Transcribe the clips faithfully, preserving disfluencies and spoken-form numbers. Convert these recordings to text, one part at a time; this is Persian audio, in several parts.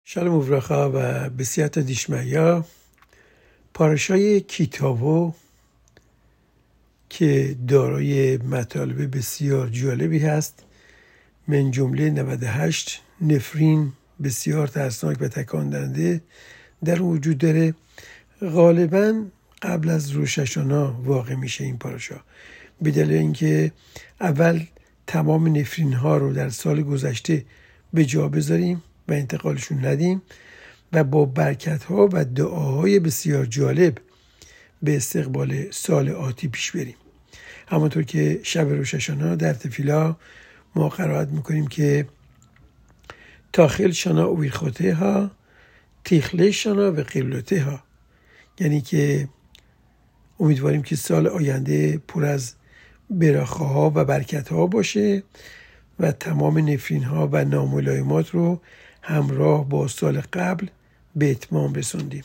שלום וברכה و בסیحت دیشمیا. پاراشای کیتاوو که دارای مطالب بسیار جالبی هست، من جمله نود و هشت نفرین بسیار ترسناک و تکان دهنده در وجود داره. غالباً قبل از روش هاشانا واقع میشه این پاراشا، به دلیل اینکه اول تمام نفرین ها رو در سال گذشته به جا بذاریم و انتقالشون ندیم و با برکت ها و دعاهای بسیار جالب به استقبال سال آتی پیش بریم. همونطور که شب روش هاشانا در تفیلا ما قرائت میکنیم که تاخل شانا ویرخوته ها تیخله شانا و قیلوته ها، یعنی که امیدواریم که سال آینده پر از براخه ها و برکت ها باشه و تمام نفرین ها و ناملایمات رو همراه با سال قبل به اتمام رسوندیم.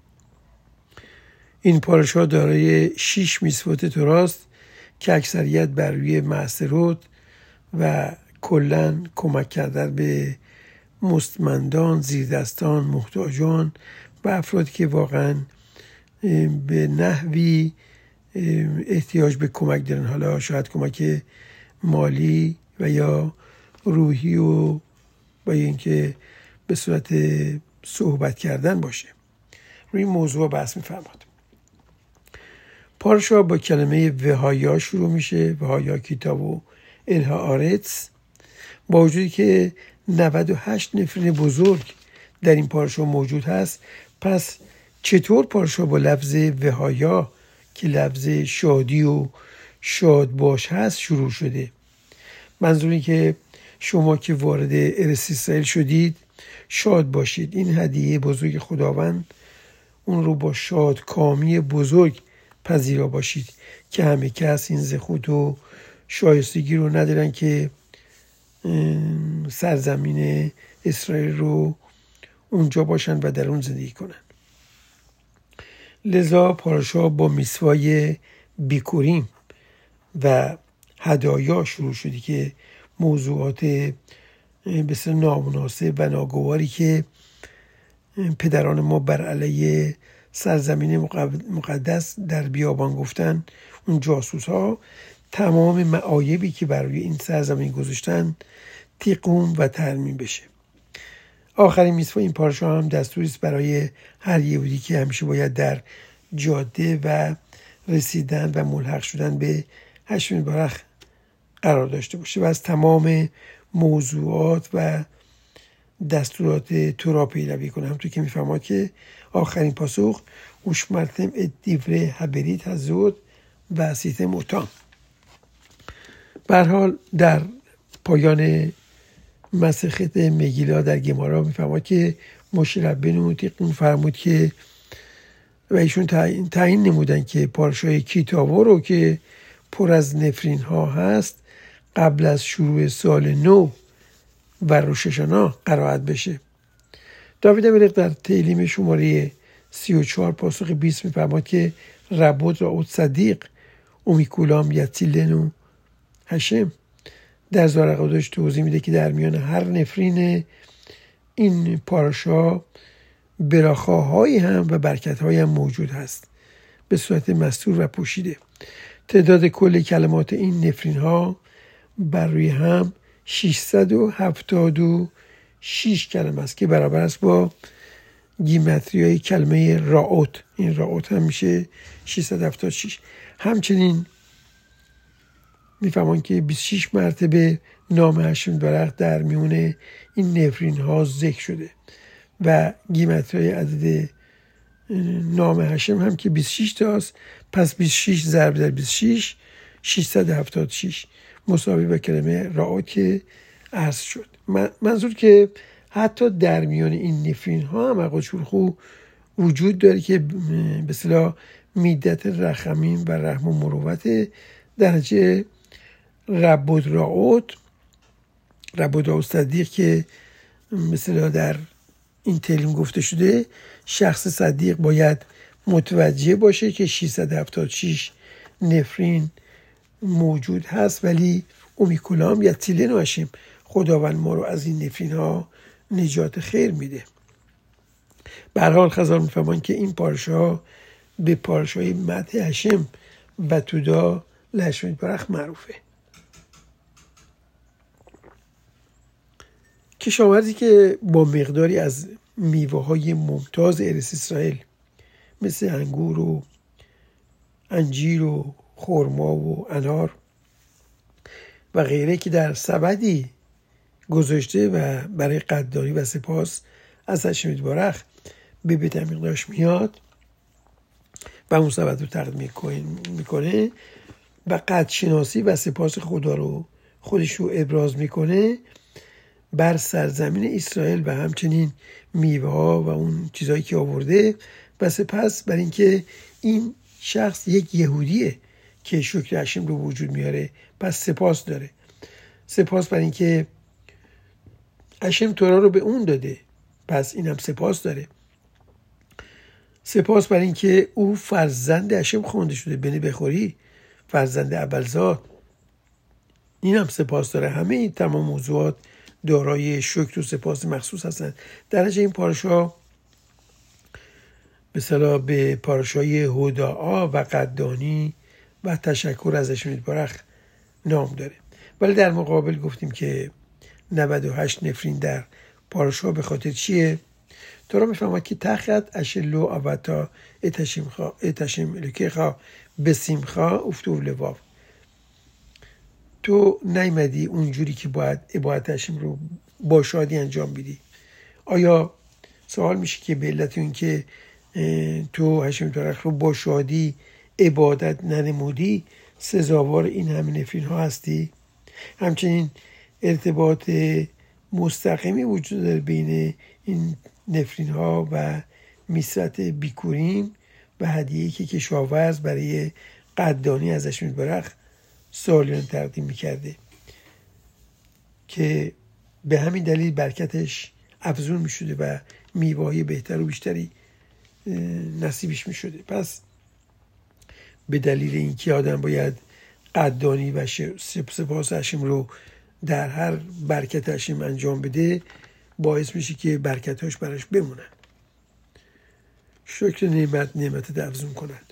این پاراشا دارای شش میسوت توراست که اکثریت بر روی معصرات و کلن کمک کردن به مستمندان، زیردستان، محتاجان و افرادی که واقعا به نحوی احتیاج به کمک دارن، حالا شاید کمک مالی و یا روحی و با اینکه به صورت صحبت کردن باشه. روی موضوع بحث می‌فرماد. پاراشا با کلمه وهایا شروع میشه، وهایا کیتاوو الها آرتس، با وجودی که نود و هشت نفرین بزرگ در این پاراشا موجود هست. پس چطور پاراشا با لفظ وهایا که لفظ شادی و شاد باش هست شروع شده؟ منظور این که شما که وارد ارث اسرائیل شدید شاد باشید، این هدیه بزرگ خداوند، اون رو با شاد کامی بزرگ پذیرا باشید که همه کس این زخوت و شایستگی رو ندارن که سرزمین اسرائیل رو اونجا باشن و در اون زندگی کنن. لذا پاراشا با میسوای بیکوریم و هدایا شروع شدی که موضوعات بسیار نامناسب و ناگواری که پدران ما بر علیه سرزمین مقدس در بیابان گفتن، اون جاسوس ها تمام معایبی که برای این سرزمین گذاشتن تیقوم و ترمیم بشه. آخرین میسوا این پاراشا هم دستوری است برای هر یهودی که همیشه باید در جاده و رسیدن و ملحق شدن به هشم برخ قرار داشته باشه و از تمام موضوعات و دستورات تورا پیروی کنه. همونطور که میفهمد که آخرین پاسخ اوشمرتم ادیوره هبریت هزود و سیتم اوتام. به هر حال در پایان مسخت مگیلا در گمارا میفهمد که موشه ربینو تیقون فرمود که و ایشون تعیین, تعیین نمودن که پاراشای کیتاوو رو که پر از نفرین ها هست قبل از شروع سال نو و روش هاشانا قرائت بشه. داوید املق در تعلیم شماره سی و چهار پاسخ بیست میفرماد که ربوت را اوت صدیق اومیکولام یتیلنو هشم در زار قدش توضیح میده که در میان هر نفرین این پاراشا براخاهایی هم و برکت‌هایی هم موجود هست به صورت مستور و پوشیده. تعداد کل کلمات این نفرین ها بر روی هم ششصد و هفتاد و شش کلمه است که برابر است با گیمتریای کلمه راوت. این راوت هم میشه ششصد و هفتاد و شش. همچنین میفهمن که بیست و شش مرتبه نام هشم برخ در میونه این نفرین ها ذکر شده و گیمتریای عدد نام هشم هم که بیست و شش تاست. پس بیست و شش ضرب در بیست و شش ششصد و هفتاد و شش مساوی با کلمه راوت که عرض شد. منظور که حتی در میان این نفرین ها هم اقوشورخو وجود داره که به اصطلاح میدت رحمین و رحم و مروت درجه ربود راوت ربود راوت صدیق که مثلا در این تعلیم گفته شده شخص صدیق باید متوجه باشه که ششصد و هفتاد و شش نفرین موجود هست، ولی اومیکولام یا تیلن هاشیم خداوند ما رو از این نفرین ها نجات خیر میده. به هر حال خزار میفهمان که این پارشا به پارشای مدح هشم و تودا لهشم یتبارک معروفه. کشاورزی که با مقداری از میوه های ممتاز ارث اسرائیل مثل انگور و انجیر و خرما و انار و غیره که در سبدی گذاشته و برای قدردانی و سپاس از هشم یتبارک به بیت میقداش میاد و اون سبد رو تقدیم میکنه و قدرشناسی و سپاس خدا رو خودش رو ابراز میکنه بر سرزمین اسرائیل و همچنین میوه ها و اون چیزایی که آورده و سپس بر اینکه این شخص یک یهودیه که شکر هشم رو وجود میاره، پس سپاس داره. سپاس بر اینکه هشم تورا رو به اون داده، پس اینم سپاس داره. سپاس بر اینکه او فرزند هشم خوانده شده، بنی بخوری، فرزند اولزاد، اینم سپاس داره. همه این تمام موضوعات دارای شکر و سپاس مخصوص هستند. درجه این پارشا به اصطلاح به پارشای هوداعا و قدردانی و تشکر از هشم یتبارک نام داره. ولی در مقابل گفتیم که نود و هشت نفرین در پارشا به خاطر چیه؟ تورا میفهمد که تخت اشلو آبتا اتشمخا اتشم الکیخا بسیمخا افتو لواو، تو نیمدی اونجوری که باید عبادت هشم رو با شادی انجام بدی. آیا سوال میشه که به علت این که تو هشم یتبارک رو با شادی عبادت ننمودی سزاوار این همه نفرین ها هستی؟ همچنین ارتباط مستقیمی وجود داره بین این نفرین ها و میثرت بیکوریم و هدیه‌ای که کشاورز برای قدردانی از هشم یتبارک سالیان تقدیم میکرده که به همین دلیل برکتش افزون میشده و میوه‌های بهتر و بیشتری نصیبش میشده. پس به دلیل اینکه آدم باید قدردانی و سپاس هشم رو در هر برکت هشم انجام بده، باعث میشه که برکتاش براش بمونن، شکر نعمت نعمت افزون کند.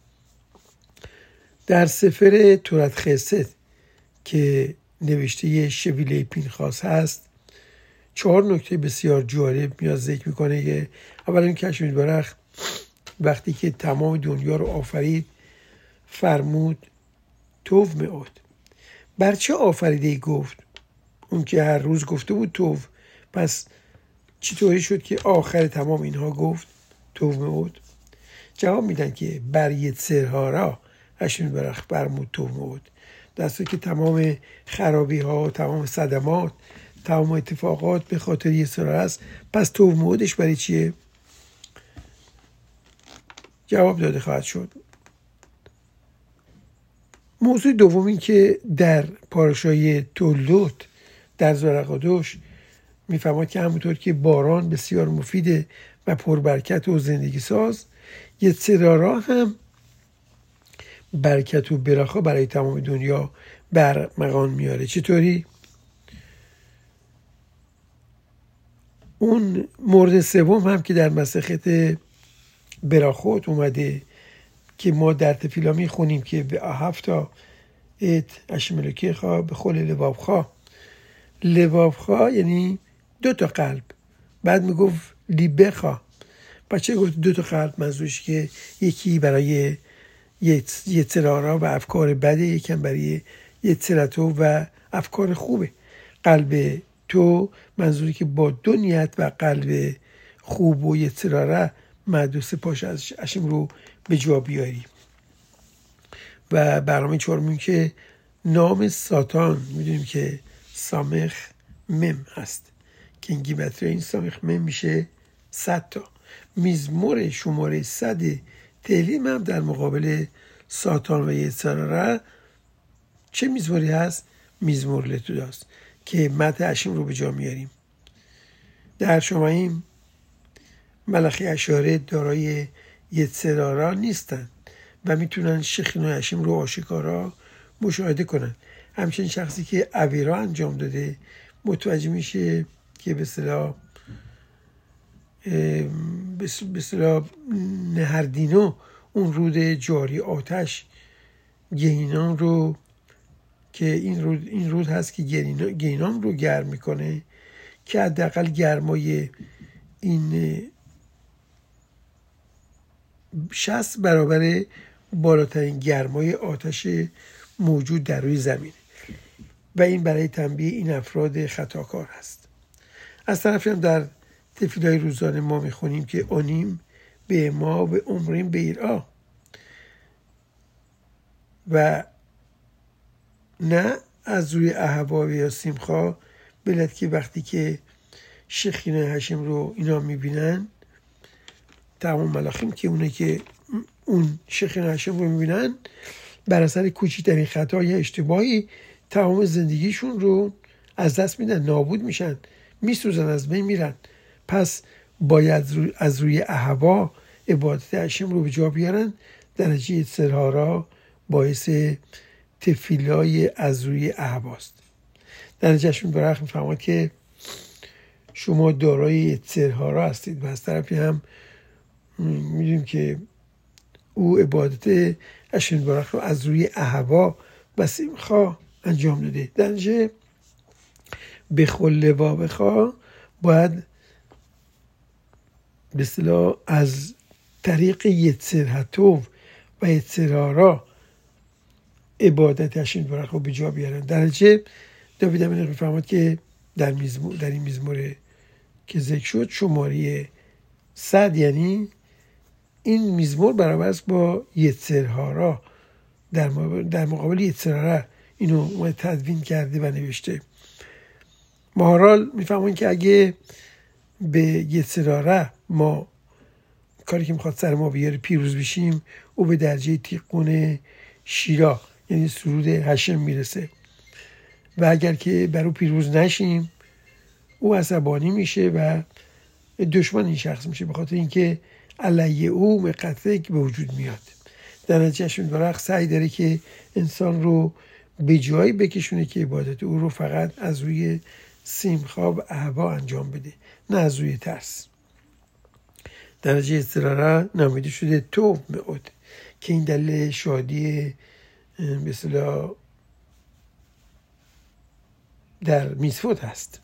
در سفر تورات خسد که نوشته شبیله پینخاس هست چهار نکته بسیار جالب میاد ذکر میکنه که اولا که هشم یتبارک وقتی که تمام دنیا رو آفرید فرمود توف مئات. بر چه آفریده گفت؟ اون که هر روز گفته بود توف، پس چطوری شد که آخر تمام اینها گفت توف مئات؟ جواب میدن که بر یتسرهارا هشم یتبارک فرمود توف مئات، دسته که تمام خرابی ها، تمام صدمات، تمام اتفاقات به خاطر یتسرهارا است، پس توف مئاتش برای چیه؟ جواب داده خواهد شد. موضوع دوم این که در پارشای تولدوت در زرقادوش میفهمد که همونطور که باران بسیار مفیده و پربرکت و زندگی ساز، یتسرهارا هم برکت و براخا برای تمام دنیا برمغان میاره. چطوری؟ اون مورد سوم هم که در مسخت براخوت اومده که ما در تفیلا میخونیم که به هفتا ات هشم الکیخا به خول لبابخا، لبابخا یعنی دو تا قلب، بعد میگفت لیبخا. بچه گفت دو تا قلب؟ منظورش که یکی برای یتسرهارا و افکار بده، یکم برای یتسرتو و افکار خوبه. قلب تو منظوری که با دو نیت و قلب خوب و یتسرهارا مدرسه پاش از هشم رو به جا بیاری. و برنامه چهارمین که نام ساتان میدونیم که سامخ مم هست که این گیمتری این سامخ مم میشه صد تا. میزمور شماره صد تلیم هم در مقابل ساتان و یتسرهارا چه میزموری هست؟ میزمور لتوداست که مدح هشم رو به جا میاریم. در شماییم ملخی اشاره دارای یتسرهارا نیستن و میتونن شخینای هشم رو آشکارا مشاهده کنن. همچنین شخصی که عویرا انجام داده متوجه میشه که به اصطلاح به به اصطلاح نهردینو، اون رود جاری آتش گینان رو که این رود این رود هست که گینان رو گرم میکنه، که حداقل گرمای این شصت برابر بالاترین گرمای آتش موجود در روی زمینه و این برای تنبیه این افراد خطاکار هست. از طرفی هم در تفیل‌های روزانه ما میخونیم که اونیم به ما و عمریم به ایرا، و نه از روی اهوا یا سیمخا بلد که وقتی که شخینه هشم رو اینا میبینن، تمام ملاخیم که اونه که اون شخینه هشم رو میبینن بر اثر کوچکترین خطا یا اشتباهی تمام زندگیشون رو از دست میدن، نابود میشن، میسوزن، از بین میرن. پس باید از روی اهوا عبادت هشم رو به جا بیارن. درجه سرهارا باعث تفیلای از روی اهواست. درجهشون برخ میفهمد که شما دارای سرهارا هستید و از طرفی هم میدونیم که او عبادت هشم برخ رو از روی اهوا و سیمخا انجام داده. درجه بخل و بخا باید به اصطلاح از طریق یتسرهتو و یتسرهارا عبادت هشم برخ رو به جا بیارن. درجه داوید امین میفهمد که در میزمور در این میزمور که ذکر شد شماره صد، یعنی این میزمور برابر است با یتسرهارا، در در مقابل یتسرهارا اینو تدوین کرده و نوشته. مهارال میفهمون که اگه به یتسرهارا ما کاری که میخواد سر ما بیاره پیروز بشیم، او به درجه تیقون شیرا یعنی سرود هشم میرسه، و اگر که بر او پیروز نشیم او عصبانی میشه و دشمن این شخص میشه، به خاطر اینکه علیه او مقتک به وجود میاد. در نتیجه برخ سعی داره که انسان رو به جایی بکشونه که عبادت او رو فقط از روی سیمخا و اهوا انجام بده، نه از روی ترس. درجه اضطراره نامیده شده توب مئود که این دلیل شادی به اصطلاح در میسفوت هست.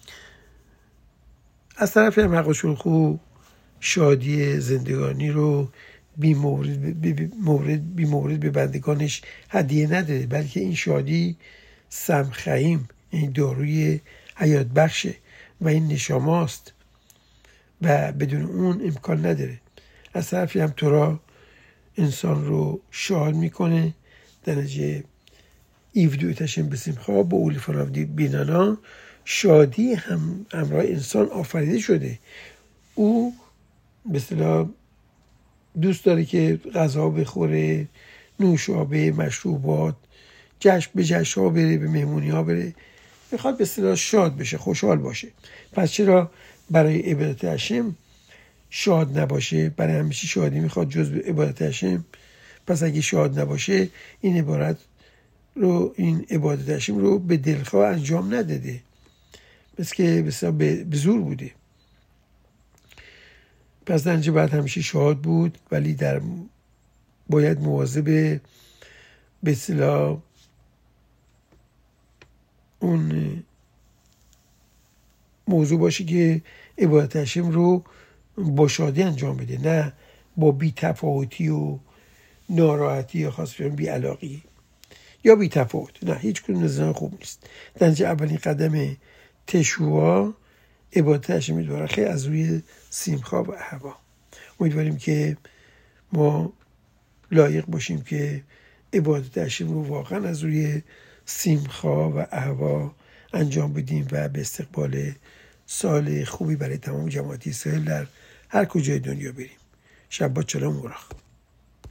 از طرف هم حق و شلخو شادی زندگانی رو بی مورد بی مورد بی مورد به بندگانش هدیه نداده، بلکه این شادی سمخیم، این داروی حیات بخشه و این نشاماست و بدون اون امکان نداره. از طرفی هم تورا انسان رو شاد میکنه. درجه ایفدویتشن بسیمخوا با اولی فراودی بینانا، شادی هم همراه انسان آفریده شده. او به اصطلاح دوست داره که غذا بخوره، نوشابه، مشروبات، جشن به جشن ها بره، به مهمونی ها بره، میخواد به اصطلاح شاد بشه، خوشحال باشه. پس چرا برای عبادت هشم شاد نباشه؟ برای همیشه شادی میخواد جز عبادت هشم. پس اگه شاد نباشه این عبارت رو این عبادت هشم رو به دلخواه انجام نداده، بس که بسیار به زور بوده. پس در اینجا باید همیشه شاد بود، ولی در باید مواظب به اصطلاح اون موضوع باشه که عبادت هشم رو با شادی انجام بده، نه با بی تفاوتی و ناراحتی یا خاص بی علاقی یا بی تفاوت. نه، هیچ کدوم نظام خوب نیست. در اینجا اولین قدم تشوع عبادت هشم برخه از روی سیمخا و اهوا. امیدواریم که ما لایق باشیم که عبادت هشم رو واقعا از روی سیمخا و اهوا انجام بدیم و به استقبال سال خوبی برای تمام جماعت اسرائیل در هر کجای دنیا بریم. شبات شلوم و